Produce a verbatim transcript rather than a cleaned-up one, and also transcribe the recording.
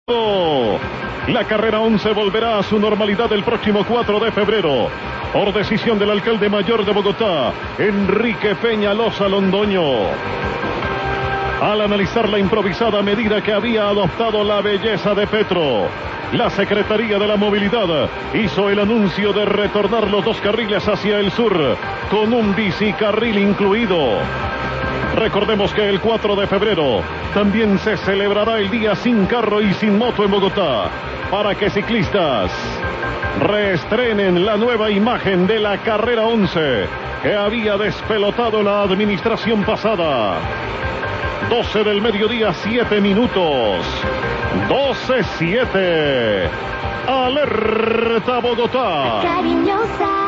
La carrera once volverá a su normalidad el próximo cuatro de febrero. Por decisión del alcalde mayor de Bogotá, Enrique Peñalosa Londoño. Al analizar la improvisada medida que había adoptado la belleza de Petro, la Secretaría de la Movilidad hizo el anuncio de retornar los dos carriles hacia el sur, con un bicicarril incluido. Recordemos que el cuatro de febrero también se celebrará el día sin carro y sin moto en Bogotá, para que ciclistas reestrenen la nueva imagen de la carrera once que había despelotado la administración pasada. doce del mediodía, siete minutos. doce siete. Alerta Bogotá. Cariñosa.